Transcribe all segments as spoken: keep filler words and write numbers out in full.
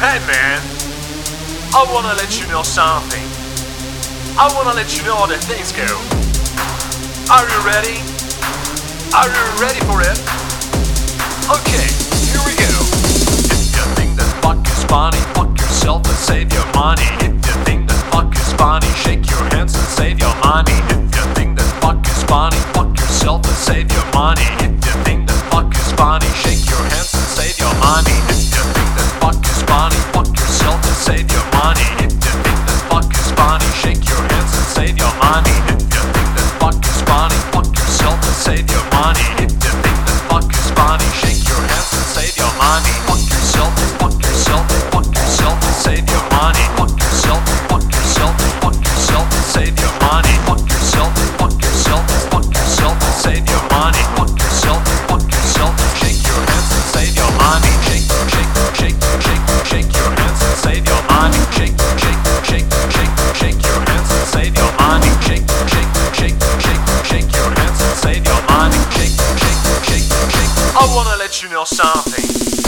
Hey man, I wanna let you know something. I wanna let you know how the things go. Are you ready? Are you ready for it? Okay, here we go. If you think that fuck is funny, fuck yourself and save your money. If you think that fuck is funny, shake your hands and save your money. If you think that fuck is funny, fuck yourself and save your money. If you think that fuck is funny, shake your hands and save your money. If you think that fuck is funny, fuck yourself and save your money. If you think that fuck is funny, shake your hands and save your money. If you think that fuck is funny, fuck yourself and save your money. If you think that fuck is funny, shake your hands and save your money. Fuck yourself, fuck yourself, fuck yourself and save your money. Fuck yourself, fuck yourself, fuck yourself and save your money. Fuck yourself, fuck yourself, fuck yourself and save your money. Fuck yourself, fuck yourself, shake your hands and save your money. Shake, shake, shake, shake, shake your hands and save your money. Shake, shake, shake, shake, shake your hands and save your money. Shake, shake, shake, shake, shake your hands and save your money. Shake, shake, shake, shake. I wanna let you know something.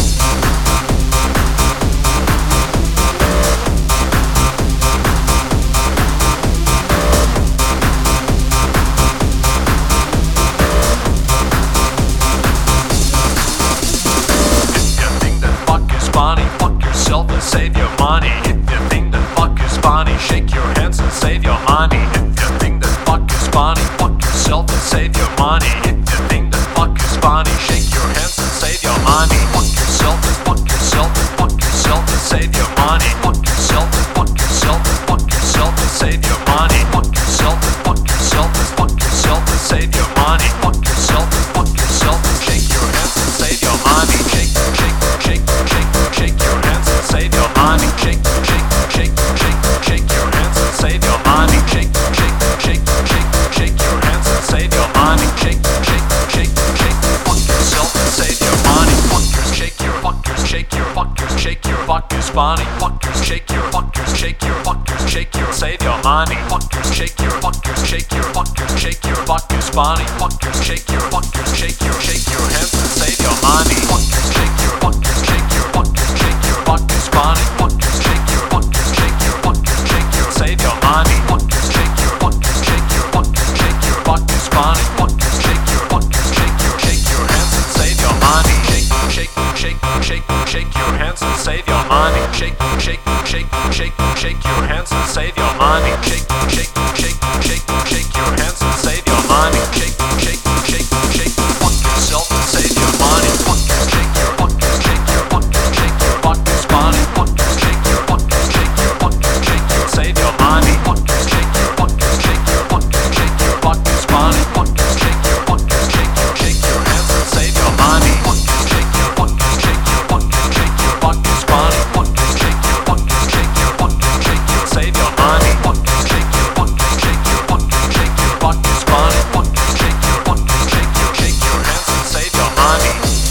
Funny, fuck yourself and save your money. If you think that fuck is funny, shake your hands and save your money. If you think that fuck is funny, fuck yourself and save your money. If you think that fuck is funny, shake your hands and save your money. Fuck yourself, fuck yourself, fuck yourself and save your money. Fuck yourself, fuck yourself, fuck yourself and save your money. Fuck yourself, fuck yourself, fuck yourself and save your money. Fuck yourself, fuck yourself, shake your hands and save your money. Shake, shake, shake, shake. Shake your hands and save your money. Shake, shake, shake, shake, shake your hands and save your money. Shake, shake, shake, shake, shake your hands and save your money. Shake, shake, shake, shake, fuck yourself and save your money. Fuckers, shake your fuckers, shake your fuckers, shake your fuckers funny. Fuckers, shake your fuckers, shake your fuckers, shake your save your money. Fuckers, shake your fuckers, shake your fuckers, shake your fuckers funny. Fuckers, shake your fuckers, shake your shake your hands and save your money. Fuckers, shake your fuckers, shake your fuckers, shake your fuckers funny. Fuckers, shake your fuckers, shake your fuckers, shake your save your money. Fuckers, shake your fuckers, shake your fuckers, shake your fuckers funny. Fuckers, shake your fuckers, shake your shake your hands and save your money. Shake, shake, shake, shake, shake your hands and save your money. Shake, shake, shake, shake, shake your hands and save your money. Shake, shake, shake, shake, shake your hands and save your money. Shake, shake, shake, shake, fuck yourself and save your money. Fuckers, shake your fuckers, shake your fuckers, shake your fuckers funny. Fuckers, shake your fuckers, shake your fuckers, shake your save your money. Fuckers, shake your fuckers, shake your fuckers, shake your fuckers funny. Fuckers, shake your fuckers, shake your shake your hands and save your money. Fuckers, shake your fuckers, shake your fuckers, shake your fuckers funny. Fuckers, shake your fuckers, shake your fuckers, shake your save your money. Fuckers, shake your fuckers, shake your fuckers, shake your fuckers funny. Fuckers, shake your fuckers, shake your shake your hands and save your money.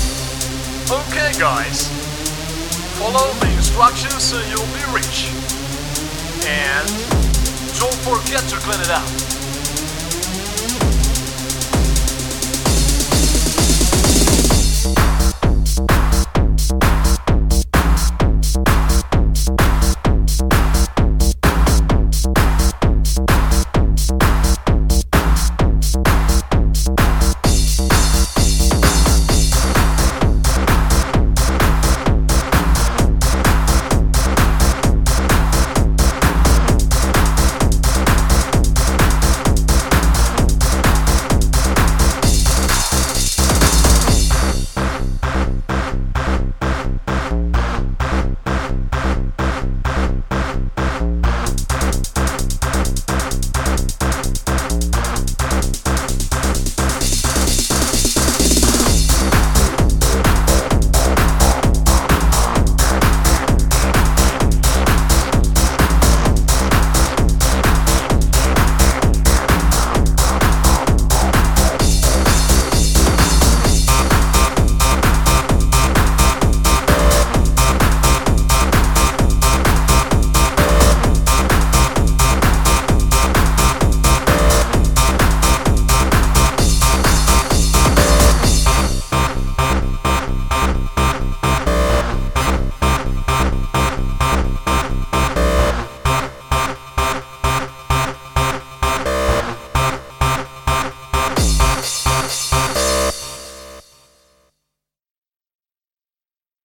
Okay guys, follow the instructions and you'll be rich. And don't forget to clean it up.